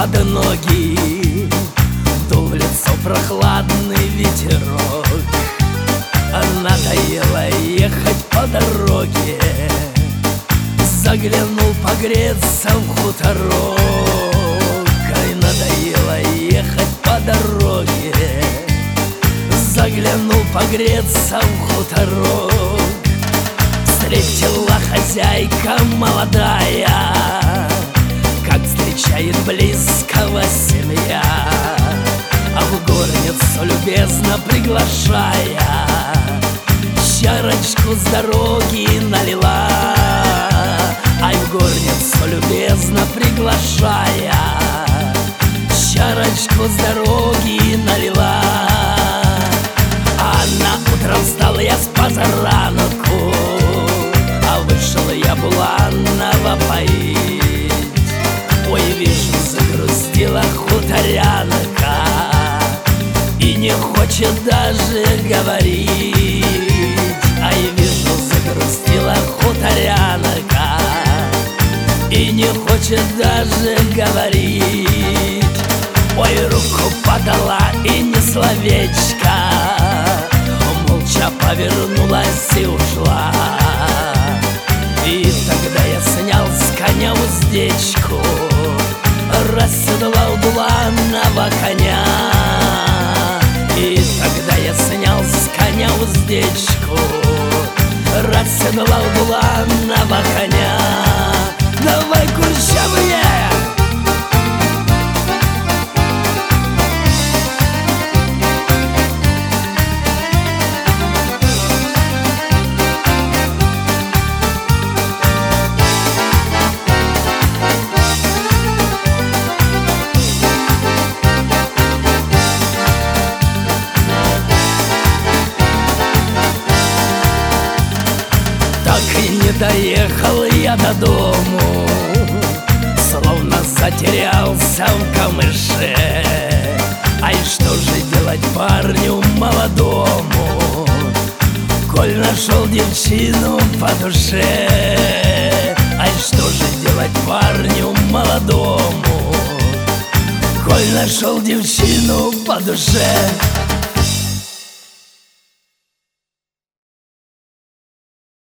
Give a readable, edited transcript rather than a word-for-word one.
под ноги, дул в лицо прохладный ветерок. Надоело ехать по дороге, заглянул погреться в хуторок. Ай, надоело ехать по дороге, заглянул погреться в хуторок. Встретила хозяйка молодая, как встречает близкого семья, а в горницу любезно приглашая, чарочку с дороги налила. Ай, в горницу любезно приглашая, чарочку с дороги налила. А на утро встал я с позаранку, а вышел я Буланова поить. Ой, вижу, загрустила хуторянка и не хочет даже говорить. Ай, вижу, загрустила хуторянка и не хочет даже говорить. Ой, руку подала и не словечко, молча повернулась и ушла. И тогда я снял с коня уздечку, расседлал Буланова коня. И тогда я снял с коня уздечку, расседлал Буланова коня. Давай, курчавые! Так и не доехал я до дому, словно затерялся в камыше. Ай, что же делать парню молодому, коль нашел девчину по душе? Ай, что же делать парню молодому, коль нашел девчину по душе?